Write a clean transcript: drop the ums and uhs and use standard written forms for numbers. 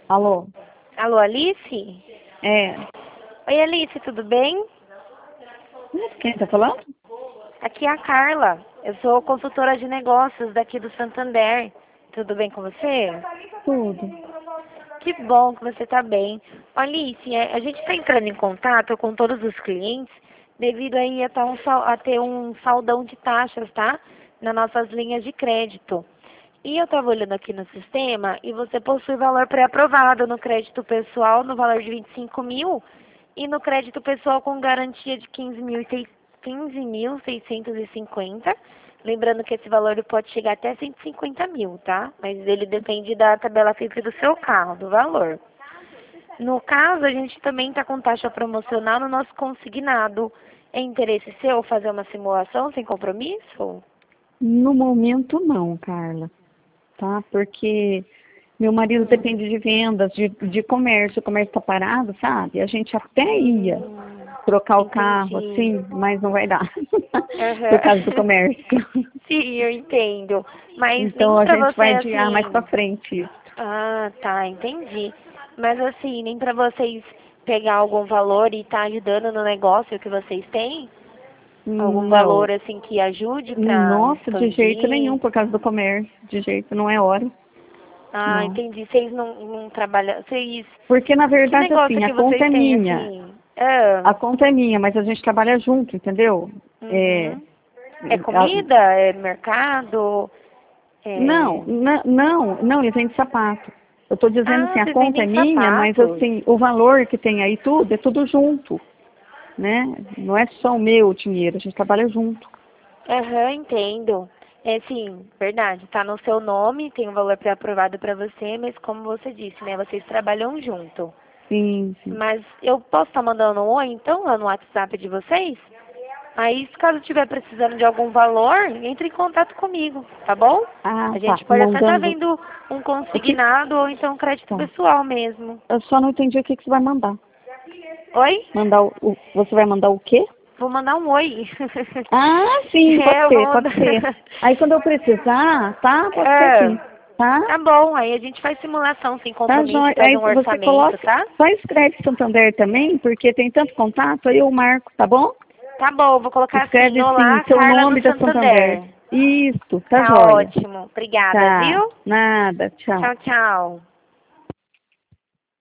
Alô? Alô, Alice? É. Oi, Alice, tudo bem? Quem tá falando? Aqui é a Carla. Eu sou consultora de negócios daqui do Santander. Tudo bem com você? Tudo. Que bom que você está bem. Alice, a gente está entrando em contato com todos os clientes devido aí a ter um saldão de taxas, tá? Nas nossas linhas de crédito. E eu estava olhando aqui no sistema e você possui valor pré-aprovado no crédito pessoal no valor de 25 mil e no crédito pessoal com garantia de 15.650. Lembrando que esse valor ele pode chegar até 150 mil, tá? Mas ele depende da tabela FIP do seu carro, do valor. No caso, a gente também está com taxa promocional no nosso consignado. É interesse seu fazer uma simulação sem compromisso? No momento não, Carla. Tá? Porque meu marido depende de vendas, de comércio. O comércio tá parado, sabe? A gente até ia trocar o carro, Entendi. assim, mas não vai dar. Por causa do Aham. comércio. Sim, eu entendo. Mas Então nem a pra gente você vai adiar mais pra assim. frente isso. Ah, tá, entendi. Mas assim, nem pra vocês pegar algum valor e tá ajudando no negócio que vocês têm? Algum Não. valor assim que ajude pra Nossa, de jeito nenhum, expandir? por causa do comércio. De jeito, não é hora. Ah, Não. entendi. Vocês não trabalham. Vocês. Porque, na Que verdade, negócio assim, a que conta vocês é têm, minha. assim? Ah, A conta é minha, mas a gente trabalha junto, entendeu? É, uhum. É a- comida? É mercado? não, É... não, ele vende sapato. Eu estou dizendo Ah, assim, a vocês conta é vendem minha, mas sapatos? assim, o valor que tem aí tudo, é tudo junto, né? Não é só o meu dinheiro, a gente trabalha junto. Aham, entendo. É sim, verdade. Tá no seu nome, tem um valor pré-aprovado para você, mas como você disse, né? Vocês trabalham junto. Sim, sim. Mas eu posso estar mandando um oi, então, lá no WhatsApp de vocês? Aí, se caso estiver precisando de algum valor, entre em contato comigo, tá bom? Ah, A tá, gente pode até estar mandando, vendo um o que, consignado ou então um crédito tá. pessoal mesmo. Eu só não entendi o que que você vai mandar. Oi? Você vai mandar o quê? Vou mandar um oi. Ah, sim, É, eu vou pode mandar. ser. Aí quando eu precisar, tá? Pode ser É, sim, tá? tá bom, aí a gente faz simulação sem Tá, compromisso, joia. faz Aí um você orçamento, coloca, tá? só escreve Santander também, porque tem tanto contato, aí eu marco, tá bom? Tá bom, vou colocar assim, Escreve assim, Olá, seu Carla do nome da Santander. Santander. Isso, tá Tá joia. ótimo, obrigada, Tá, viu? nada, tchau. Tchau, tchau.